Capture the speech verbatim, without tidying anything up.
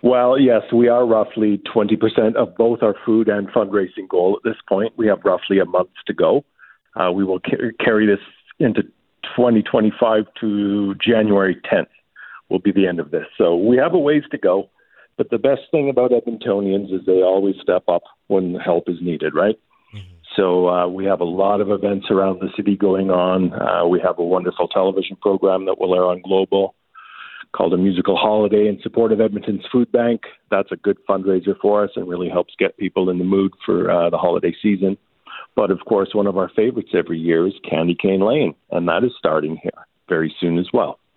Well, yes, we are roughly twenty percent of both our food and fundraising goal at this point. We have roughly a month to go. Uh, we will ca- carry this into twenty twenty-five to January tenth will be the end of this. So we have a ways to go. But the best thing about Edmontonians is they always step up when help is needed, right? Mm-hmm. So uh, we have a lot of events around the city going on. Uh, we have a wonderful television program that will air on Global called A Musical Holiday in support of Edmonton's Food Bank. That's a good fundraiser for us and really helps get people in the mood for uh, the holiday season. But, of course, one of our favorites every year is Candy Cane Lane, and that is starting here very soon as well.